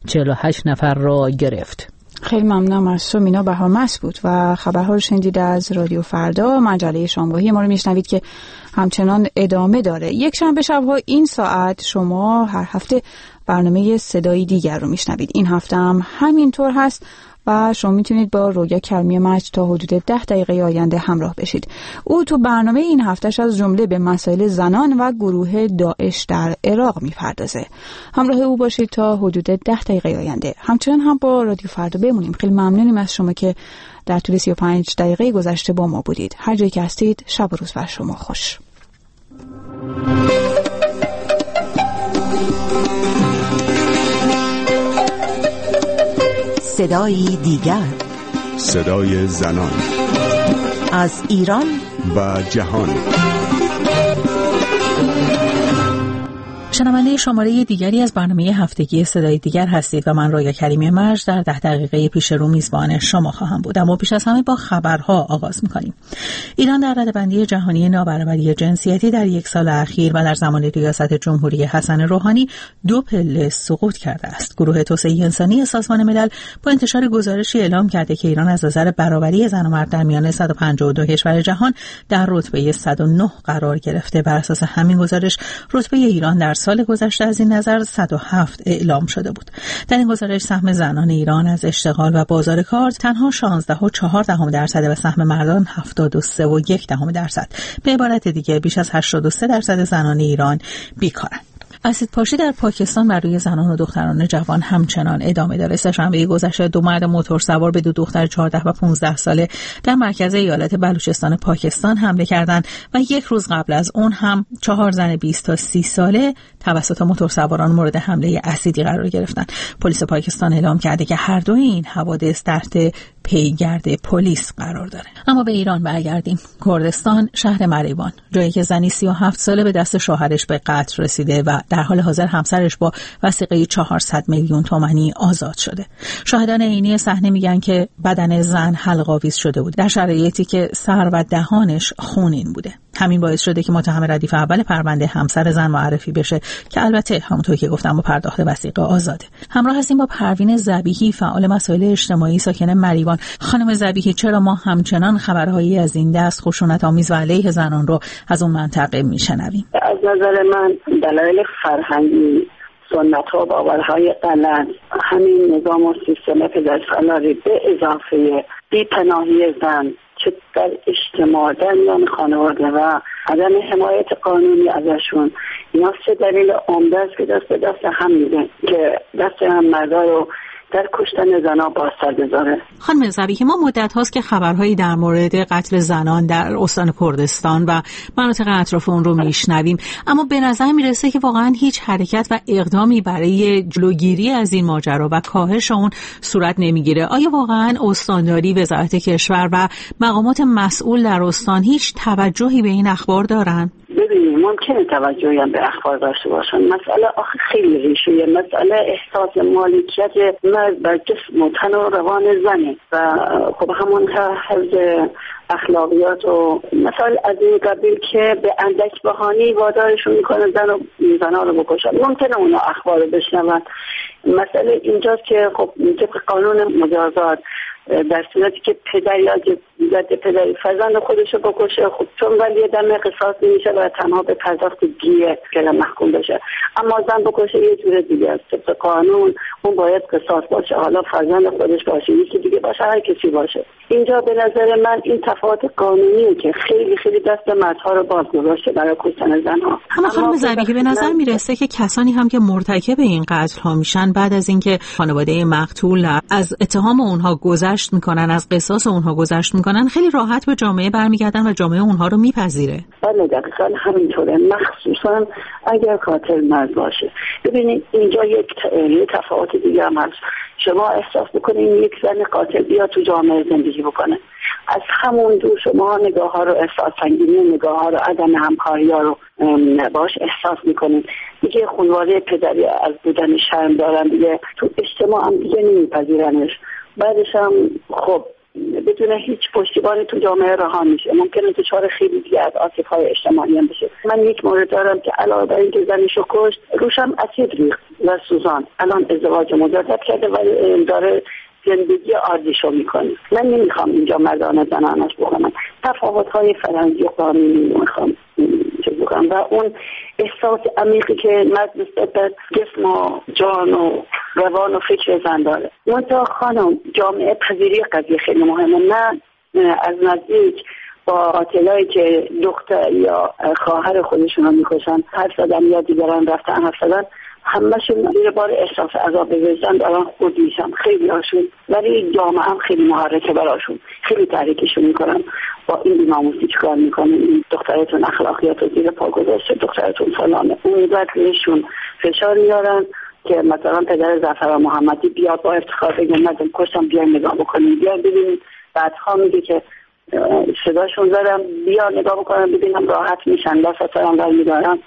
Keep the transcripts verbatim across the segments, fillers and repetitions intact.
چهل و هشت نفر را گرفت. خیلی ممنونم از تو مینا بهارمست بود و خبرها رو شنیدید از رادیو فردا. مجله شامگاهی ما رو میشنوید که همچنان ادامه داره. یک شنبه شب‌ها این ساعت شما هر هفته برنامه صدای دیگر رو میشنوید. این هفته هم همینطور هست و شما میتونید با رویا کریمی مجد تا حدود ده دقیقه آینده همراه بشید. او تو برنامه این هفتهش از جمله به مسائل زنان و گروه داعش در عراق میپردازه. همراه او باشید تا حدود ده دقیقه آینده. همچنان هم با رادیو فردا بمونیم. خیلی ممنونیم از شما که در طول سی و پنج دقیقه گذشته با ما بودید. هر جایی که هستید شب و روز بر شما خوش. صدای دیگر، صدای زنان از ایران و جهان. شنونده شماره دیگری از برنامه هفتگی صدای دیگر هستید و من رویا کریمی مجد در ده دقیقه پیش رو میزبان شما خواهم بود. اما پیش از همه با خبرها آغاز می‌کنیم. ایران در رده‌بندی جهانی نابرابری جنسیتی در یک سال اخیر و در زمان ریاست جمهوری حسن روحانی دو پله سقوط کرده است. گروه توسعه انسانی سازمان ملل با انتشار گزارشی اعلام کرده که ایران از نظر برابری زن و مرد در میان صد و پنجاه و دو کشور جهان در رتبه صد و نه قرار گرفته. بر اساس همین گزارش رتبه ایران در سال گذشته از این نظر صد و هفت اعلام شده بود. در این گزارش سهم زنان ایران از اشتغال و بازار کار تنها شانزده و چهار دهم درصد و سهم مردان هفتاد و سه و یک دهم درصد. به عبارت دیگه بیش از هشتاد و سه درصد زنان ایران بیکارند. اسیدپاشی در پاکستان بر روی زنان و دختران جوان همچنان ادامه داره. سه‌شنبه گذشته دو مرد موتور سوار به دو دختر چهارده و پانزده ساله در مرکز ایالت بلوچستان پاکستان حمله کردند و یک روز قبل از اون هم چهار زن بیست تا سی ساله توسط موتورسواران مورد حمله اسیدی قرار گرفتند. پلیس پاکستان اعلام کرده که هر دوی این حوادث تحت پیگرد پلیس قرار داره. اما به ایران برگردیم. کردستان، شهر مریوان، جایی که زنی سی و هفت ساله به دست شوهرش به قتل رسیده و در حال حاضر همسرش با وثیقه چهارصد میلیون تومانی آزاد شده. شاهدان عینی صحنه میگن که بدن زن حلق‌آویز شده بود در شرایطی که سر و دهانش خونین بوده. همین باعث شده که متهم ردیف اول پرونده همسر زن معرفی بشه که البته همونطور که گفتم با پرداخت وثیقه آزاده. همراه هستیم با پروین ذبیحی، فعال مسائل اجتماعی ساکن مریوان. خانم ذبیحی، چرا ما همچنان خبرهایی از این دست خشونت آمیز و علیه زنان رو از اون منطقه میشنویم؟ از نظر من دلایل فرهنگی، سنت‌ها و باورهای غلط، همین نظام و سیستم پدرسالاری به اضافه بی‌پناهی زن چه در اجتماع در میان خانواده و عدم حمایت قانونی ازشون، اینا سه دلیل عمده است که دست به دست هم میده که دست هم مردا رو در کشتن زنان با اثر بذاره. خانم ذبیحی، ما مدت هاست که خبرهایی در مورد قتل زنان در استان کردستان و مناطق اطراف اون رو میشنویم، اما به نظر میرسه که واقعا هیچ حرکت و اقدامی برای جلوگیری از این ماجرا و کاهش اون صورت نمیگیره. آیا واقعا استانداری، وزارت کشور و مقامات مسئول در استان هیچ توجهی به این اخبار دارن؟ ببینید، ممکنه توجهی هم به اخبار داشته باشن. مسئله آخه خیلی ریشه‌ایه. مسئله احساس مالکیت مرد بر جسم و تن و روان زنه و خب همون حفظ اخلاقیات و مسائل از این قبیل که به اندک بهانه‌ای وادارشون میکنه زن و زنها رو بکشن. ممکنه اونا اخبار رو بشنون. مسئله اینجاست که خب طبق قانون مجازات در صورتی که پدر یا جد پدری فرزند خودش رو بکشه، خب چون ولی دم قصاص نمیشه و تنها به پرداخت دیه که محکوم بشه. اما زن بکشه یه جور دیگه است. طبق قانون اون باید قصاص باشه، حالا فرزند خودش باشه، یکی دیگه باشه، هر کسی باشه. اینجا به نظر من این تفاوت قانونیه که خیلی خیلی دست مردها رو باز گذاشته برای کشتن زنها. اما خانم ذبیحی، به نظر میرسه که کسانی هم که مرتکب این قتل ها میشن بعد از اینکه خانواده مقتول از اتهام اونها گذشت میکنن، از قصاص اونها گذشت میکنن، خیلی راحت به جامعه برمیگردن و جامعه اونها رو میپذیره. بله دقیقاً همینطوره، مخصوصا اگر قاتل مرد باشه. ببینید اینجا یک تفاوت دیگه هم هست. شما احساس بکنید یک زن قاتل بیا تو جامعه زندگی بکنه، از همون دو شما نگاه ها رو احساس سنگینی نگاه ها رو، عدم همکاری ها رو باش احساس میکنید. دیگه خانواده پدری از بودن شرم دارن، دیگه تو اجتماع هم دیگه نمیپذیرنش. بعدش هم خب بدون هیچ پشتیبانی تو جامعه رها میشه، ممکنه دچار خیلی دیگه از آسیب‌های اجتماعی هم بشه. من یک مورد دارم که علاوه بر اینکه زنشو کشت، روشم اسید ریخت و سوزان. الان ازدواج مجدد کرده و داره زندگی عادیشو میکنه. من نمیخوام اینجا مردان زنانش بکنم، تفاوت‌های فرهنگی و قانونی میخوام چیز بکنم و اون احساس عمیقی که مرد نسبت به جسم و جان و روان و فکر زن داره. منتها خانم، جامعه پذیری قضیه خیلی مهمه. من از نزدیک با قاتلایی که دختر یا خواهر خودشون رو میکشن حرف زدن یا دیگران رفتن حرف زدن، همه‌شون زیر بار احساس عذاب وجدان دارن خورد میشن، خیلی هاشون، ولی جامعه هم خیلی محرکه براشون، خیلی تحریکشون میکنن با این بی‌ناموسی چیکار میکنن، این دخترتون اخلاقیات رو زیر پا گذاشته، دخترتون فلانه، اون بهشون فشار میارن که مثلا پدر ظفر محمدی بیاد با افتخار بگه من کشتم، بیاین نگاه بکنیم، بیاین ببینید. بعدها میگه که صداشون زدم، بیا نگاه بکنم ببینم راحت میشن، دستاتون ور میدارم.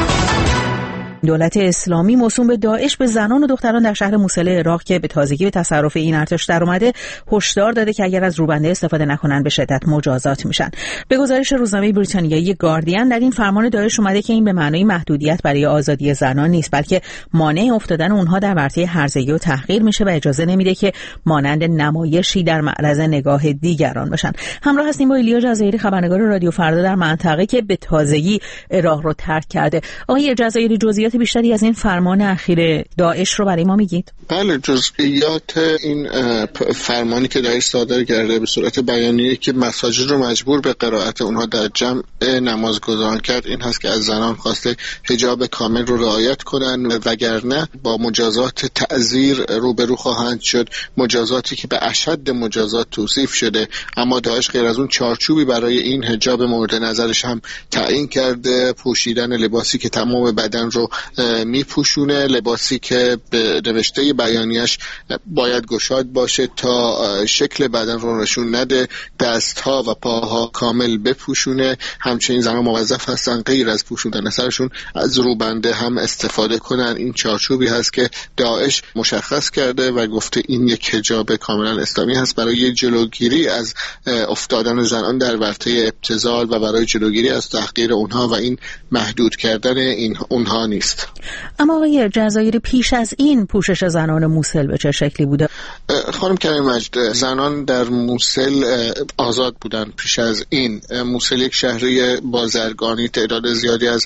دولت اسلامی موسوم به داعش به زنان و دختران در شهر موصل عراق که به تازگی به تصرف این ارتش در اومده هشدار داده که اگر از روبنده استفاده نکنن به شدت مجازات میشن. به گزارش روزنامه بریتانیایی گاردین، در این فرمان داعش اومده که این به معنای محدودیت برای آزادی زنان نیست، بلکه مانع افتادن اونها در ورطه هرزگی و تحقیر میشه و اجازه نمیده که مانند نمایشی در معرض نگاه دیگران باشن. همراه هستیم با ایلیا جزایری، خبرنگار رادیو فردا در منطقه که به تازگی عراق رو ترک کرده. آقای جزایری، جزئیات بیشتری از این فرمان اخیر داعش رو برای ما میگید؟ بله، جزئیات این فرمانی که داعش صادر کرده به صورت بیانیه‌ای که مساجد رو مجبور به قرائت اونها در جمع نمازگزاران کرد این هست که از زنان خواسته حجاب کامل رو رعایت کنن، وگرنه با مجازات تعزیر روبرو خواهند شد، مجازاتی که به اشد مجازات توصیف شده. اما داعش غیر از اون چارچوبی برای این حجاب مورد نظرش هم تعیین کرده، پوشیدن لباسی که تمام بدن رو میپوشونه، لباسی که به نوشته بیانیش باید گشاد باشه تا شکل بدن رو نشون نده، دستها و پاها کامل بپوشونه. همچنین زنان موظف هستن غیر از پوشوندن سرشون از روبنده هم استفاده کنن. این چارچوبی هست که داعش مشخص کرده و گفته این یک حجاب کاملا اسلامی هست برای جلوگیری از افتادن زنان در ورطه ابتذال و برای جلوگیری از تحقیر اونها و این محدود کردن این اونها نیست. اما آقای جزایری، پیش از این پوشش زنان موصل به چه شکلی بوده؟ خانم کریم مجد، زنان در موصل آزاد بودن. پیش از این موصل یک شهری بازرگانی، تعداد زیادی از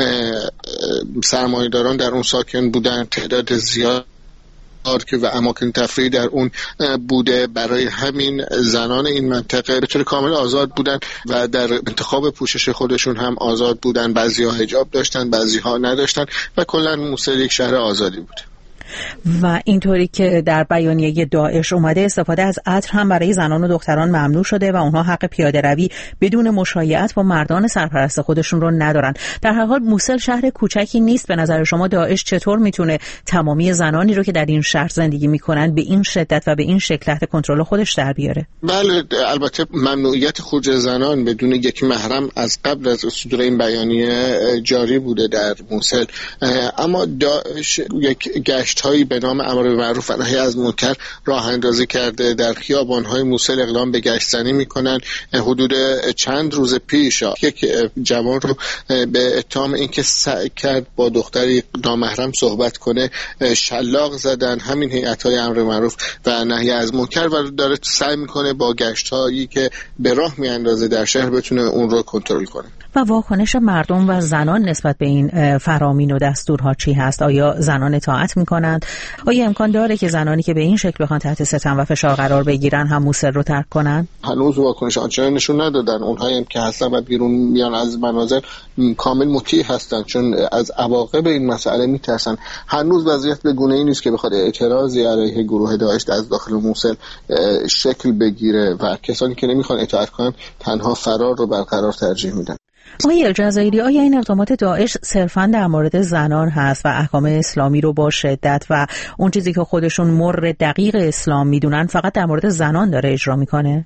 سرمایه‌داران در اون ساکن بودن، تعداد زیاد که و اماکن تفریحی در اون بوده. برای همین زنان این منطقه به طور کامل آزاد بودن و در انتخاب پوشش خودشون هم آزاد بودن. بعضی‌ها حجاب داشتن، بعضی‌ها نداشتن و کلاً موصل یک شهر آزادی بود. و اینطوری که در بیانیه داعش اومده استفاده از عطر هم برای زنان و دختران ممنوع شده و اونها حق پیاده روی بدون مشایعت با مردان سرپرست خودشون رو ندارن. در هر حال موصل شهر کوچکی نیست. به نظر شما داعش چطور میتونه تمامی زنانی رو که در این شهر زندگی میکنن به این شدت و به این شکل تحت کنترل خودش در بیاره؟ بله، البته ممنوعیت خروج زنان بدون یک محرم از قبل از صدور این بیانیه جاری بوده در موصل، اما داعش یک گشت هایی به نام امر بالمعروف و نهی از منکر راه اندازی کرده. در خیابان‌های موصل اقدام به گشت زنی می‌کنن. حدود چند روز پیش یک جوان رو به اتهام اینکه سعی کرد با دختری نامحرم صحبت کنه شلاق زدن. همین هیئت‌های امر بالمعروف و نهی از منکر و داره سعی می‌کنه با گشت‌هایی که به راه می‌اندازه در شهر بتونه اون رو کنترل کنه. و واکنش مردم و زنان نسبت به این فرامین و دستورها چی هست؟ آیا زنان اطاعت میکنند؟ آیا امکان داره که زنانی که به این شکل بخوان تحت ستم و فشار قرار بگیرن هم موصل رو ترک کنن؟ هنوز واکنش آنچنان نشون ندادن. اونهایی هم که هستن و بیرون میان از منازل کامل مطیع هستن، چون از عواقب این مسئله میترسن. هنوز وضعیت به گونه‌ای نیست که بخواد اعتراضی علیه گروه داعش از داخل موصل شکل بگیره و کسانی که نمیخوان اطاعت کنن تنها فرار رو برقرار ترجیح میدن. آقای الجزایری، آیا این اقدامات داعش صرفاً در مورد زنان هست و احکام اسلامی رو با شدت و اون چیزی که خودشون مر دقیق اسلام میدونن فقط در مورد زنان داره اجرا میکنه؟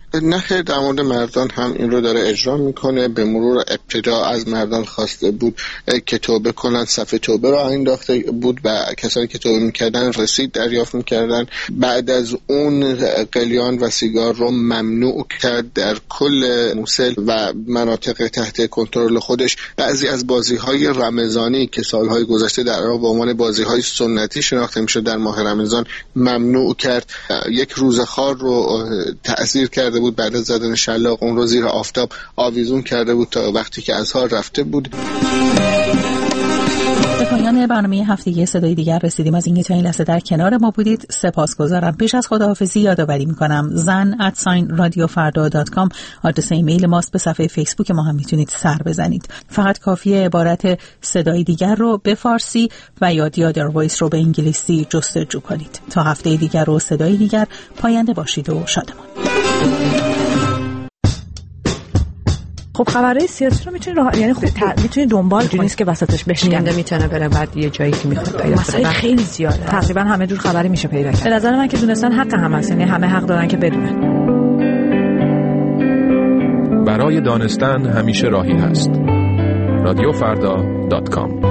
نه، در مورد مردان هم این رو داره اجرا میکنه. به مرور ابتدا از مردان خواسته بود که توبه کنن، صف توبه رو انداخته بود و کسانی که توبه میکردن رسید دریافت میکردن. بعد از اون قلیان و سیگار رو ممنوع کرد در کل موصل و مناطق تحت کنترل خودش. بعضی از بازی‌های رمضانی که سالهای گذشته در عراق به عنوان بازی‌های سنتی شناخته میشد در ماه رمضان ممنوع کرد. یک روزخوار رو تأثیر کرده بود، بعد از زدن شلاق اون رو زیر آفتاب آویزون کرده بود تا وقتی که اظهار رفته بود. به پایان برنامه هفتگی صدای دیگر رسیدیم. از اینکه تا این لحظه در کنار ما بودید سپاسگزارم. پیش از خداحافظی یادآوری میکنم زن ات ساین رادیو فردا دات کام آدرس ایمیل ماست. به صفحه فیسبوک ما هم میتونید سر بزنید. فقط کافیه عبارت صدای دیگر رو به فارسی و یا دی آدر وایس رو به انگلیسی جستجو کنید. تا هفته دیگر و صدای دیگر، پاینده باشید و شادمان. خب خبرهای سیاسی رو میتونی راه... یعنی خب ت... میتونی دنبال کنی، نیست که وسطش بشکنی. میتونه بره بعد یه جایی که میخواد پیدا کنه. خیلی زیاده. تقریبا همه جور خبری میشه پیدا کرد. به نظر من که دونستان حق هم هست، یعنی همه حق دارن که بدونن. برای دانستن همیشه راهی هست. رادیو فردا دات کام